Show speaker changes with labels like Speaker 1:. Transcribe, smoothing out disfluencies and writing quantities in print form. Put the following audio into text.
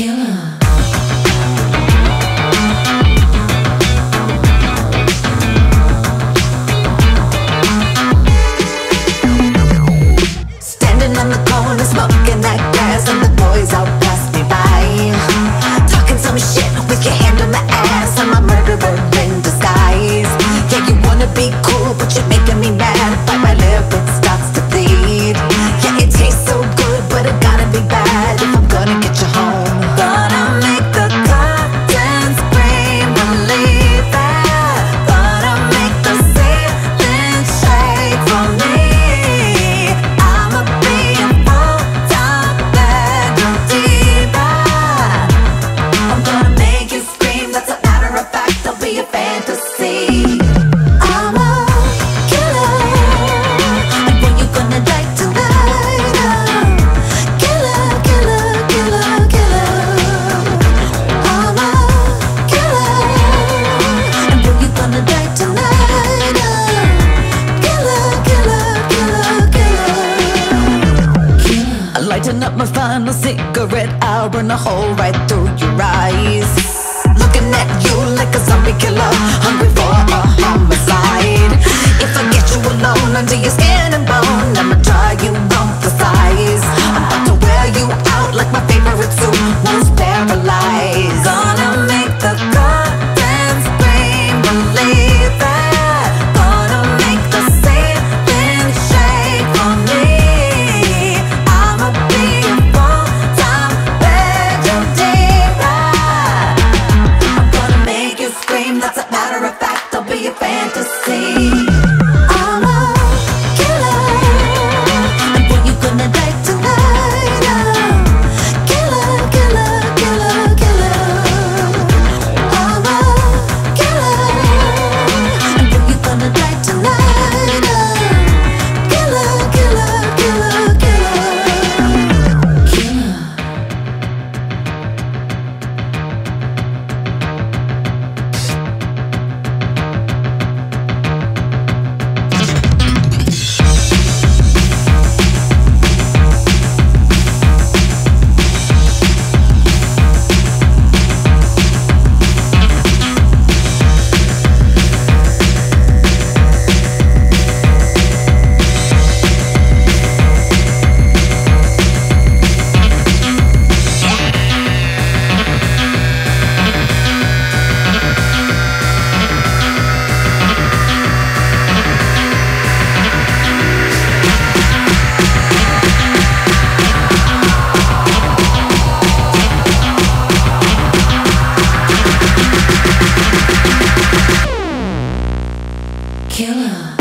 Speaker 1: Killer.
Speaker 2: Standing on the corner, smoking that gas, and the boys all pass me by, talking some shit with your hand on my ass. I'm a murderer in disguise. Yeah, you wanna be cool, but you're making me mad. Bite my lip, it starts to bleed. Yeah, it tastes so good, but it gotta be bad if I'm gonna get you home. Gonna make the curtains scream, believe that. Gonna make the ceiling shake for me. I'ma be a full-time bedroom diva. I'm gonna make you scream, that's a matter of fact. I'll be a fantasy. I'm a killer, and when you gonna die tonight? Killer, killer, killer, killer. I'm a killer, and when you gonna die tonight? Killer, killer, killer, killer. Lighting up my final cigarette, I'll burn a hole right through your eyes. Looking at you like a zombie killer, hungry for a homicide. If I get you alone under your skin and bone, I'ma draw you on for size. I'm about to wear you out like my favorite suit, once paralyzed. Gonna make the curtains scream, believe that. Gonna make the ceiling shake for me. I'ma be a full-time bedroom diva. I'm gonna make you scream, that's a matter of fact. I'll be a fantasy. I'm a killer, and when you gonna die tonight? Killer, killer, killer, killer. I'm a killer, and when you gonna die tonight? Killer, killer, killer, killer. Killer.
Speaker 1: Killer.